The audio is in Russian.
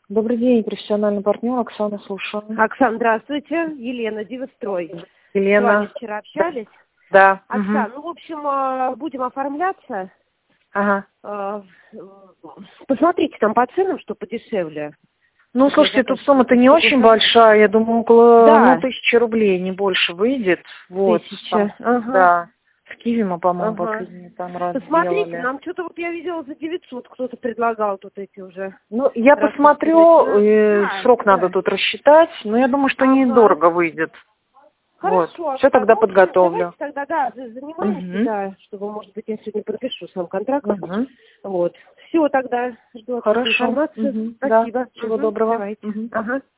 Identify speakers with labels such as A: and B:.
A: Добрый день, профессиональный партнер Оксана, слушаю.
B: Оксана, здравствуйте. Елена, Дивострой.
A: Елена.
B: С вами вчера общались.
A: Да.
B: Оксана, ну, в общем, будем оформляться.
A: Ага.
B: Посмотрите там по ценам, что подешевле.
A: Ну, слушайте, тут сумма-то не очень большая, я думаю, около 1000 рублей, не больше выйдет. Вот.
B: 1000, ага.
A: Да. В Киеве мы, по-моему, последний там раз
B: Посмотрите,
A: делали.
B: нам что-то вот я видела за 900, кто-то предлагал тут эти уже.
A: Ну, я посмотрю, срок надо тут рассчитать, но я думаю, что недорого выйдет.
B: Хорошо.
A: Вот. Все тогда подготовлю.
B: Давайте тогда, занимаемся, да, чтобы, может быть, я сегодня пропишу сам контракт. Вот. Все, тогда жду информацию.
A: Спасибо.
B: Да.
A: Всего доброго.
B: Давайте. Ага.